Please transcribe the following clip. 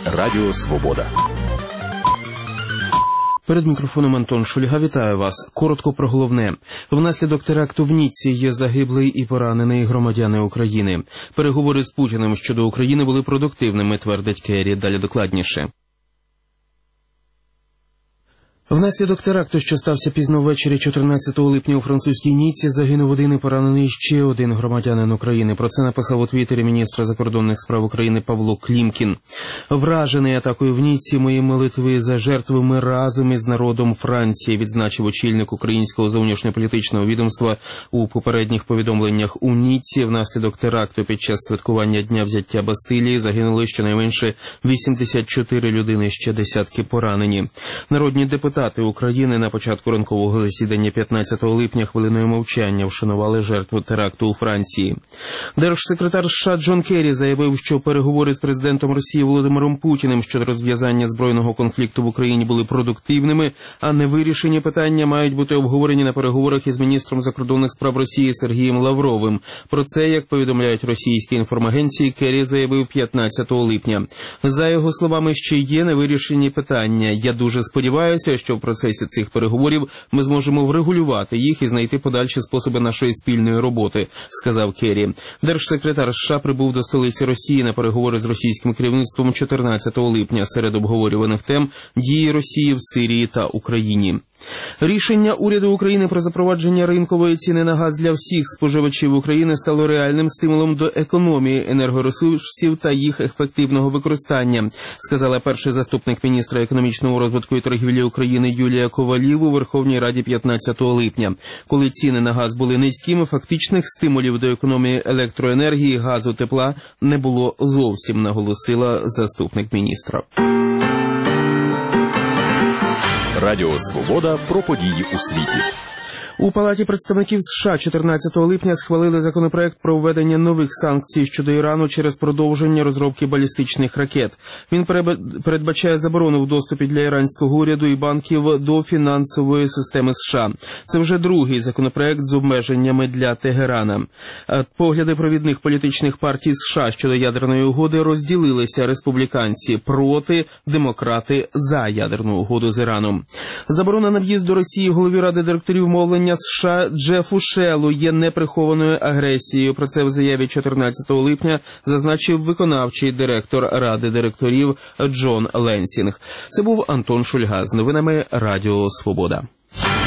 Радіо Свобода. Перед мікрофоном Антон Шульга. Вітаю вас. Коротко про головне. Внаслідок теракту в Ніцці є загиблий і поранений громадяни України. Переговори з Путіним щодо України були продуктивними, твердить Керрі. Далі докладніше. Внаслідок теракту, що стався пізно ввечері 14 липня у французькій Ніцці, загинув один і поранений ще один громадянин України. Про це написав у Твіттері міністр закордонних справ України Павло Клімкін. Вражений атакою в Ніцці, мої молитви за жертви, ми разом із народом Франції, відзначив очільник українського зовнішньополітичного відомства у попередніх повідомленнях. У Ніцці внаслідок теракту під час святкування Дня взяття Бастилії загинули щонайменше 84 людини, ще десятки поранені. Народні депутати України на початку ранкового засідання 15 липня хвилиною мовчання вшанували жертву теракту у Франції. Держсекретар США Джон Керрі заявив, що переговори з президентом Росії Володимиром Путіним щодо розв'язання збройного конфлікту в Україні були продуктивними, а невирішені питання мають бути обговорені на переговорах із міністром закордонних справ Росії Сергієм Лавровим. Про це, як повідомляють російські інформагенції, Керрі заявив 15 липня. За його словами, ще є невирішені питання. Я дуже сподіваюся, що в процесі цих переговорів ми зможемо врегулювати їх і знайти подальші способи нашої спільної роботи, сказав Керрі. Держсекретар США прибув до столиці Росії на переговори з російським керівництвом 14 липня. Серед обговорюваних тем – дії Росії в Сирії та Україні. Рішення уряду України про запровадження ринкової ціни на газ для всіх споживачів України стало реальним стимулом до економії енергоресурсів та їх ефективного використання, сказала перший заступник міністра економічного розвитку і торгівлі України Юлія Ковалів у Верховній Раді 15 липня. Коли ціни на газ були низькими, фактичних стимулів до економії електроенергії, газу, тепла не було зовсім, наголосила заступник міністра. Радіо Свобода про події у світі. У Палаті представників США 14 липня схвалили законопроект про введення нових санкцій щодо Ірану через продовження розробки балістичних ракет. Він передбачає заборону в доступі для іранського уряду і банків до фінансової системи США. Це вже другий законопроект з обмеженнями для Тегерана. Погляди провідних політичних партій США щодо ядерної угоди розділилися: республіканці проти, демократи за ядерну угоду з Іраном. Заборона на в'їзд до Росії голові Ради директорів мовлення США Джефу Шеллу є неприхованою агресією. Про це в заяві 14 липня зазначив виконавчий директор Ради директорів Джон Ленсінг. Це був Антон Шульга з новинами Радіо Свобода.